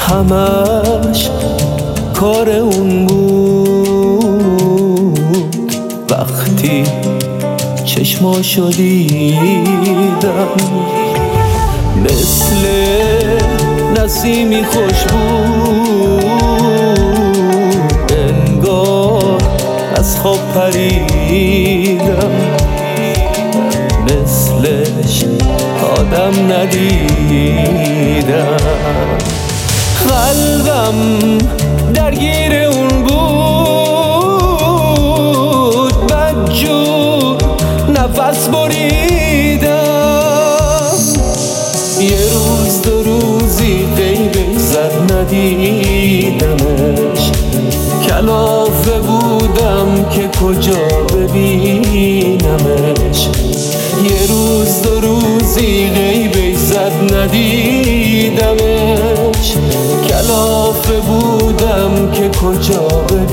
همش کار اون بود. وقتی چشماشو دیدم مثل نسیمی خوش بود، انگار از خواب پریدم، مثلش آدم ندیدم. قلبم درگیر اون بود، بدجور نفس بریدم. یه روز دو روزی غیبش زد ندیدمش، کلافه بودم که کجا ببینمش. یه روز دو روزی غیبش زد ندیدمش، کلافه بودم که کجا ببینمش.